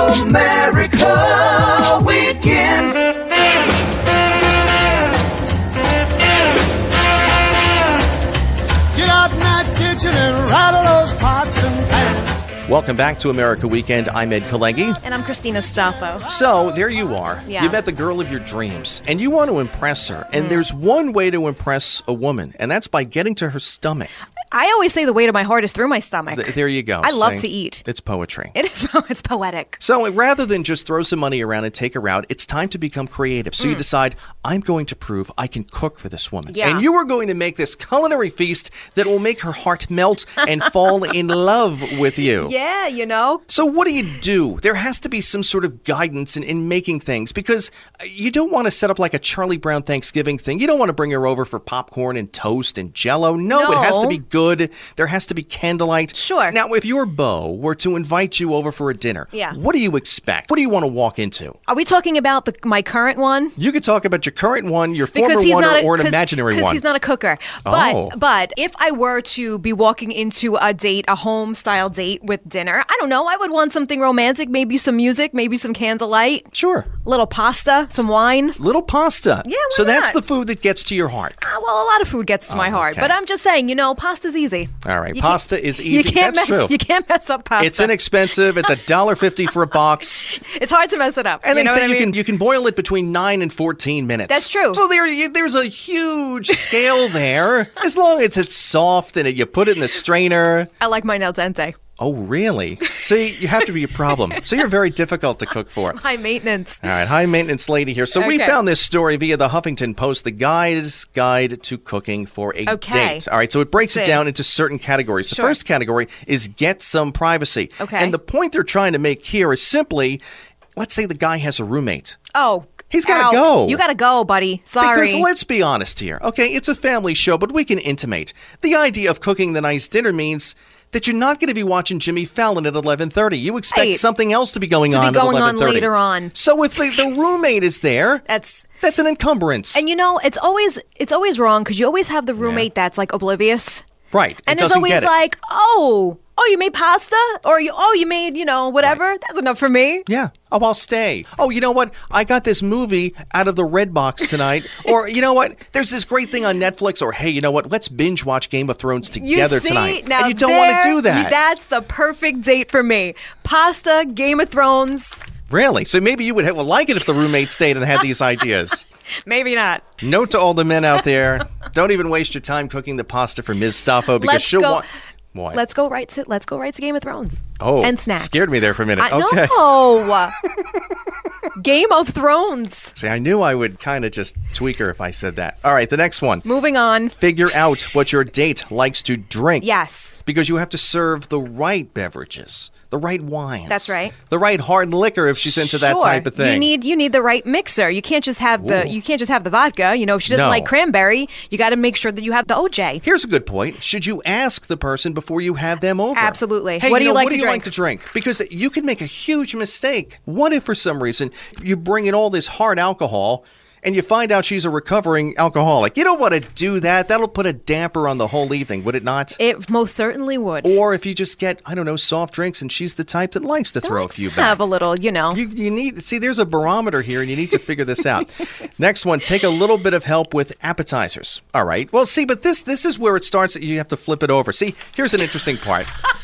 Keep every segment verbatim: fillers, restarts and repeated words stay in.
America Weekend. Get out in that kitchen and rattle those pots and pans. Welcome back to America Weekend. I'm Ed Kalengi. And I'm Christina Staffo. So, there you are. Yeah. You met the girl of your dreams, and you want to impress her. And mm. there's one way to impress a woman, and that's by getting to her stomach. I always say the way to my heart is through my stomach. Th- there you go. I love See? to eat. It's poetry. It is. It's poetic. So rather than just throw some money around and take her out, it's time to become creative. So mm. you decide, I'm going to prove I can cook for this woman. Yeah. And you are going to make this culinary feast that will make her heart melt and fall in love with you. Yeah, you know. So what do you do? There has to be some sort of guidance in, in making things, because you don't want to set up like a Charlie Brown Thanksgiving thing. You don't want to bring her over for popcorn and toast and Jell-O. No, no. It has to be good. There has to be candlelight. Sure. Now, if your beau were to invite you over for a dinner, yeah. what do you expect? What do you want to walk into? Are we talking about the, my current one? You could talk about your current one, your because former he's one, not or, a, or an imaginary one. Because he's not a cooker. But, oh. but if I were to be walking into a date, a home-style date with dinner, I don't know, I would want something romantic, maybe some music, maybe some candlelight. Sure. A little pasta, some wine. Little pasta. Yeah, why So that's not? the food that gets to your heart. Uh, well, a lot of food gets to oh, my heart. okay. But I'm just saying, you know, pasta's easy. All right, You pasta is easy. You can't That's mess, true. You can't mess up pasta. It's inexpensive. It's a dollar fifty for a box. It's hard to mess it up. And you they know say what I you mean? can you can boil it between nine and fourteen minutes. That's true. So there you, there's a huge scale there. As long as it's soft and it, you put it in the strainer. I like mine al dente. Oh, really? See, you have to be a problem. So you're very difficult to cook for. High maintenance. All right, high maintenance lady here. So we Okay. found this story via the Huffington Post, the Guy's Guide to Cooking for a Okay. Date. All right, so it breaks it See. down into certain categories. The Sure. first category is get some privacy. Okay. And the point they're trying to make here is simply, let's say the guy has a roommate. Oh. He's gotta ow. go. You gotta go, buddy. Sorry. Because let's be honest here. Okay, it's a family show, but we can intimate. The idea of cooking the nice dinner means that you're not going to be watching Jimmy Fallon at eleven thirty. You expect Right. something else to be going To be on going at on eleven thirty. later on. So if the, the roommate is there, That's that's an encumbrance. and you know it's always it's always wrong because you always have the roommate that's like oblivious. right. And it it's doesn't always get it. like, oh, oh, you made pasta, or you, oh, you made, you know, whatever. That's enough for me. Yeah. Oh, I'll stay. Oh, you know what? I got this movie out of the Red Box tonight. Or, you know what? There's this great thing on Netflix. Or, hey, you know what? Let's binge watch Game of Thrones together you see, tonight. Now and you don't want to there- do that. That's the perfect date for me. Pasta, Game of Thrones. Really? So maybe you would ha- well, like it if the roommate stayed and had these ideas. Maybe not. Note to all the men out there: don't even waste your time cooking the pasta for Miz Staffo because Let's she'll go. want. What? Let's go right to let's go right to Game of Thrones. Oh, and snacks. Scared me there for a minute. I, okay. No. Game of Thrones. See, I knew I would kind of just tweak her if I said that. All right, the next one. Moving on. Figure out what your date likes to drink. Yes. Because you have to serve the right beverages, the right wines. That's right. The right hard liquor if she's into that Sure. type of thing. You need you need the right mixer. You can't just have the Ooh. you can't just have the vodka. You know, if she doesn't No. like cranberry, you got to make sure that you have the O J. Here's a good point. Should you ask the person before you have them over? Absolutely. Hey, What do you know, like what to do you drink? like to drink? Because you can make a huge mistake. What if for some reason you bring in all this hard alcohol and you find out she's a recovering alcoholic? You don't want to do that. That'll put a damper on the whole evening, would it not? It most certainly would. Or if you just get, I don't know, soft drinks and she's the type that likes to throw Let's a few have back. a little, you know. You, you need, see, there's a barometer here and you need to figure this out. Next one, take a little bit of help with appetizers. All right. Well, see, but this this is where it starts. You have to flip it over. See, here's an interesting part.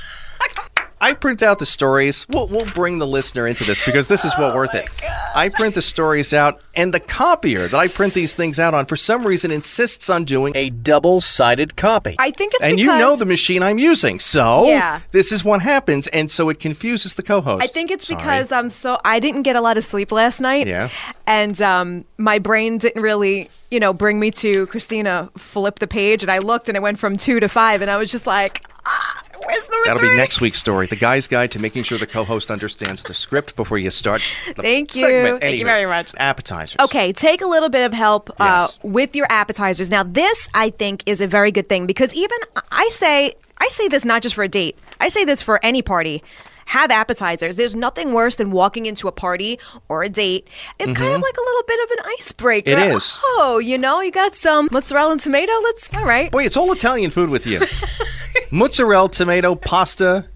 I print out the stories. We'll, we'll bring the listener into this because this is what Oh worth it. I print the stories out, and the copier that I print these things out on, for some reason, insists on doing a double-sided copy. I think it's and you because- know the machine I'm using, so Yeah. this is what happens, and so it confuses the co-host. I think it's Sorry. because I'm so I didn't get a lot of sleep last night. Yeah. And um, my brain didn't really, you know, bring me to Christina flip the page, and I looked and it went from two to five, and I was just like, ah, where's number That'll three? be next week's story. The Guy's Guide to Making Sure the Co-Host Understands the Script Before You Start the Thank you. segment. Thank you Anyway, very much. Appetizers. Okay, take a little bit of help uh, Yes. with your appetizers. Now, this I think is a very good thing because even I say I say this not just for a date. I say this for any party. Have appetizers. There's nothing worse than walking into a party or a date. It's kind of like a little bit of an icebreaker. It is. Oh, you know, you got some mozzarella and tomato. Let's all right. Boy, it's all Italian food with you. Mozzarella, tomato, pasta.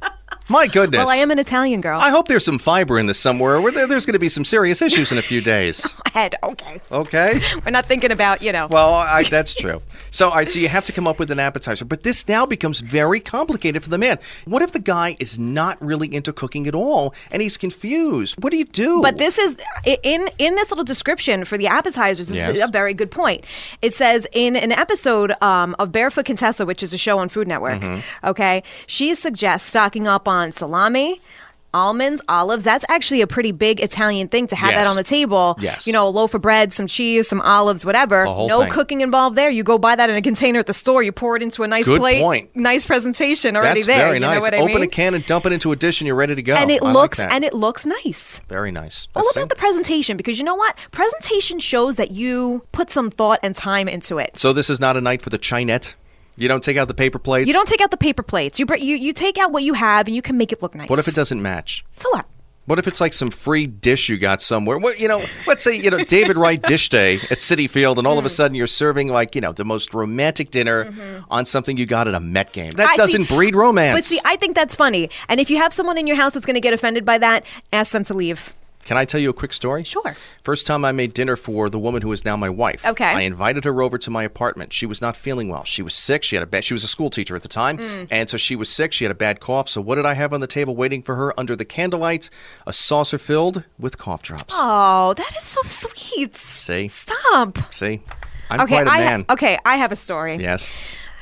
My goodness. Well, I am an Italian girl. I hope there's some fiber in this somewhere. Where there, there's going to be some serious issues in a few days. Head, okay. Okay. We're not thinking about, you know. Well, I, that's true. So, all right, so you have to come up with an appetizer. But this now becomes very complicated for the man. What if the guy is not really into cooking at all and he's confused? What do you do? But this is, in in this little description for the appetizers, this Yes. is a very good point. It says in an episode um, of Barefoot Contessa, which is a show on Food Network, Mm-hmm. okay, she suggests stocking up on salami, almonds, olives. That's actually a pretty big Italian thing to have Yes. that on the table. Yes. You know, a loaf of bread, some cheese, some olives, whatever. The whole no thing. cooking involved there. You go buy that in a container at the store. You pour it into a nice Good plate. point. Nice presentation already that's there. very you nice. know what I Open mean? a can and dump it into a dish and you're ready to go. and it I like looks that. and it looks nice. Very nice. All Let's about see. the presentation, because you know what? Presentation shows that you put some thought and time into it. So this is not a night for the chinette? You don't take out the paper plates? You don't take out the paper plates. You br- you you take out what you have and you can make it look nice. What if it doesn't match? So what? What if it's like some free dish you got somewhere? What you know? Let's say you know David Wright Dish Day at City Field, and all Mm. of a sudden you're serving like you know the most romantic dinner on something you got at a Met game. That Mm-hmm. I doesn't see- breed romance. But see, I think that's funny. And if you have someone in your house that's going to get offended by that, ask them to leave. Can I tell you a quick story? Sure. First time I made dinner for the woman who is now my wife. Okay. I invited her over to my apartment. She was not feeling well. She was sick. She had a bad. She was a school teacher at the time, Mm. and so she was sick. She had a bad cough. So what did I have on the table waiting for her under the candlelight? A saucer filled with cough drops. Oh, that is so sweet. See? Stop. See, I'm Okay, quite a I man. Ha- okay, I have a story. Yes.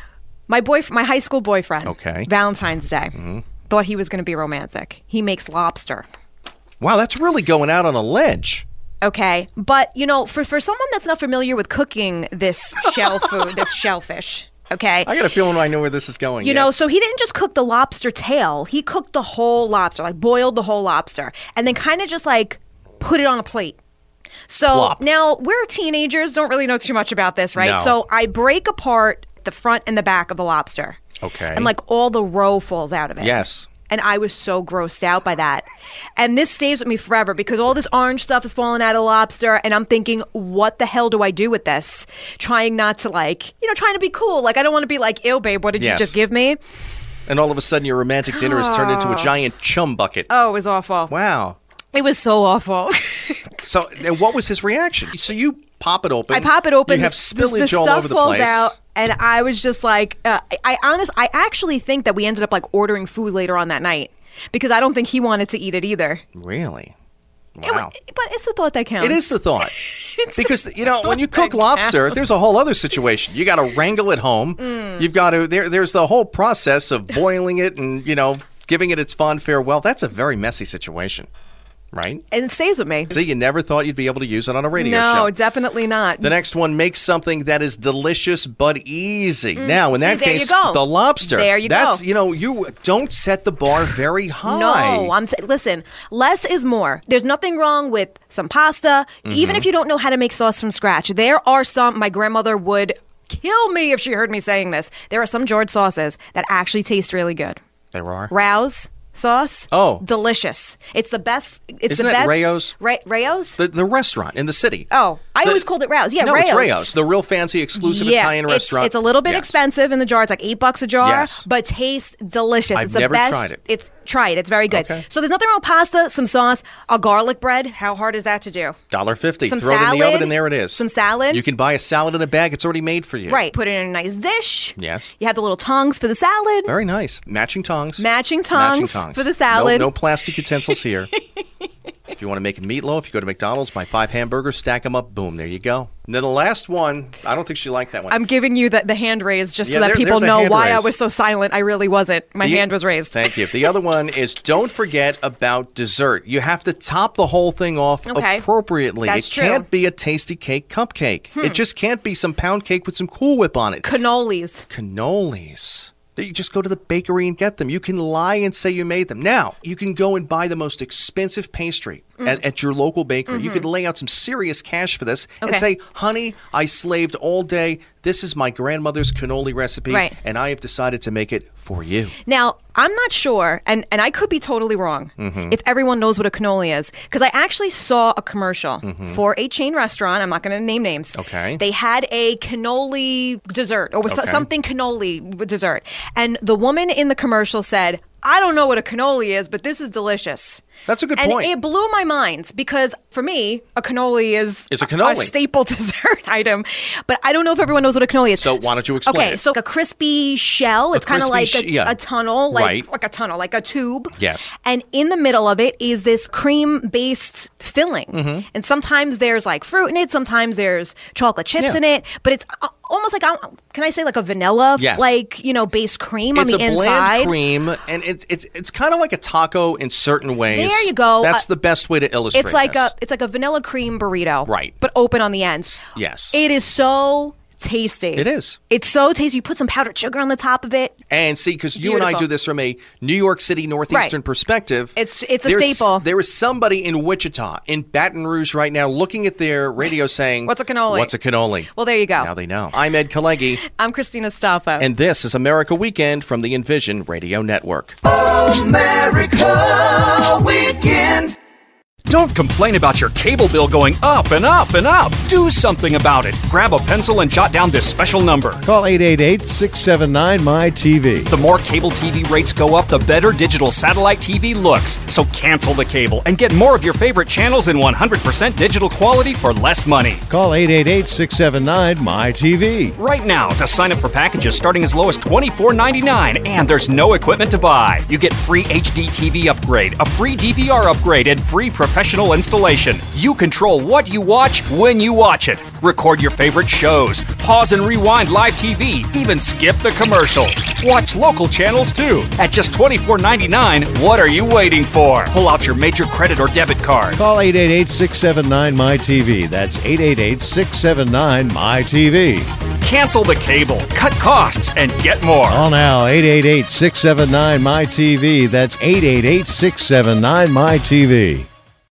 My boy, my high school boyfriend. Okay. Valentine's Day. Thought he was going to be romantic. He makes lobster. Wow, that's really going out on a ledge. Okay, but you know, for for someone that's not familiar with cooking this shell food, this shellfish, okay, I got a feeling I know where this is going. you know, yes. so he didn't just cook the lobster tail; he cooked the whole lobster, like boiled the whole lobster, and then kind of just like put it on a plate. So Plop. now we're teenagers, don't really know too much about this, right? No. So I break apart the front and the back of the lobster. Okay. And like all the roe falls out of it. Yes. And I was so grossed out by that. And this stays with me forever because all this orange stuff is falling out of the lobster. And I'm thinking, what the hell do I do with this? Trying not to like, you know, trying to be cool. Like, I don't want to be like, ew, babe, what did Yes. you just give me? And all of a sudden, your romantic dinner has turned into a giant chum bucket. Oh, it was awful. Wow. It was so awful. So, and what was his reaction? So you pop it open. I pop it open. You have the- spillage the all stuff over the falls place. out, and I was just like, uh, I, I honest, I actually think that we ended up like ordering food later on that night because I don't think he wanted to eat it either. Really? It wa- Wow. but it's the thought that counts. It is the thought. Because, you know, when you thought cook that lobster, counts. there's a whole other situation. You got to wrangle it home. Mm. You've got to, there, there's the whole process of boiling it and, you know, giving it its fond farewell. That's a very messy situation, right? And it stays with me. See, you never thought you'd be able to use it on a radio no, show. definitely not. The next one, makes something that is delicious but easy. Now, in that Mm. there you case, go. the lobster. There you That's, go. you know, you don't set the bar very high. No, I'm sa- listen. Less is more. There's nothing wrong with some pasta, Mm-hmm. even if you don't know how to make sauce from scratch. There are some. My grandmother would kill me if she heard me saying this. There are some George sauces that actually taste really good. There are. Rouse sauce. Oh. delicious! It's the best. It's Isn't the that best. Rayo's? Ra- Rayo's. The, the restaurant in the city. Oh, I The- always called it Rouse. Yeah, no, Rayo's. it's Rayo's, the real fancy, exclusive yeah, Italian it's, restaurant. It's a little bit Yes. expensive in the jar. It's like eight bucks a jar, Yes. but tastes delicious. I've it's the never best. tried it. It's try it. It's very good. Okay. So there's nothing wrong with pasta, some sauce, a garlic bread. How hard is that to do? one dollar fifty. Some Throw it in the salad, oven and there it is. some salad. You can buy a salad in a bag. It's already made for you. Right. Put it in a nice dish. Yes. You have the little tongs for the salad. Very nice. Matching tongs. Matching tongs Matching tongs. for the salad. No, no plastic utensils here. If you want to make a meatloaf, you go to McDonald's, buy five hamburgers, stack them up, boom, there you go. And then the last one, I don't think she liked that one. I'm giving you the, the hand raise just Yeah, so that there- people there's a know hand why I raise. was so silent. I really wasn't. My The- hand was raised. Thank you. The other one is don't forget about dessert. You have to top the whole thing off Okay. appropriately. That's it true. can't be a tasty cake cupcake. It just can't be some pound cake with some Cool Whip on it. Cannolis. Cannolis. You just go to the bakery and get them. You can lie and say you made them. Now, you can go and buy the most expensive pastry Mm. at, at your local bakery. You could lay out some serious cash for this and Okay. say, honey, I slaved all day. This is my grandmother's cannoli recipe, Right. and I have decided to make it for you. Now, I'm not sure, and, and I could be totally wrong Mm-hmm. if everyone knows what a cannoli is, because I actually saw a commercial for a chain restaurant. I'm not going to name names. Mm-hmm. Okay. They had a cannoli dessert, or was so- Okay. something cannoli dessert. And the woman in the commercial said, I don't know what a cannoli is, but this is delicious. That's a good and point. it blew my mind because for me, a cannoli is It's a cannoli. a staple dessert item. But I don't know if everyone knows what a cannoli is. So why don't you explain Okay, it? so a crispy shell. It's kind of crispy like a, sh- yeah. a tunnel, like Right. like a tunnel, like a tube. Yes. And in the middle of it is this cream-based filling. Mm-hmm. And sometimes there's like fruit in it. Sometimes there's chocolate chips Yeah. in it. But it's uh, almost like, uh, can I say like a vanilla, Yes. like, you know, based cream It's on the a inside? bland cream, and it's it's it's kind of like a taco in certain ways. There you go. That's Uh, the best way to illustrate. It's like this. a it's like a vanilla cream burrito, Right. But open on the ends. Yes. It is so tasty. It is. It's so tasty. You put some powdered sugar on the top of it. And see, because you and I Beautiful. do this from a New York City northeastern Right. perspective. It's- it's a there's- staple. There is somebody in Wichita, in Baton Rouge right now, looking at their radio saying, What's a cannoli? What's a cannoli? Well, there you go. Now they know. I'm Ed Kalegi, I'm Christina Staffa. and this is America Weekend from the Envision Radio Network. America Weekend. Don't complain about your cable bill going up and up and up. Do something about it. Grab a pencil and jot down this special number. Call eight eight eight, six seven nine, M Y T V. The more cable T V rates go up, the better digital satellite T V looks. So cancel the cable and get more of your favorite channels in one hundred percent digital quality for less money. Call eight eight eight, six seven nine, M Y T V. Right now, to sign up for packages starting as low as twenty-four ninety-nine, and there's no equipment to buy. You get free H D T V upgrade, a free D V R upgrade, and free professional installation. You control what you watch when you watch it. Record your favorite shows, pause and rewind live T V, even skip the commercials. Watch local channels too. At just twenty-four ninety-nine, what are you waiting for? Pull out your major credit or debit card. Call eight eight eight, six seven nine, M Y T V. That's eight eight eight, six seven nine, M Y T V. Cancel the cable, cut costs, and get more. Call now, eight eight eight, six seven nine, M Y T V. That's eight eight eight, six seven nine, M Y T V.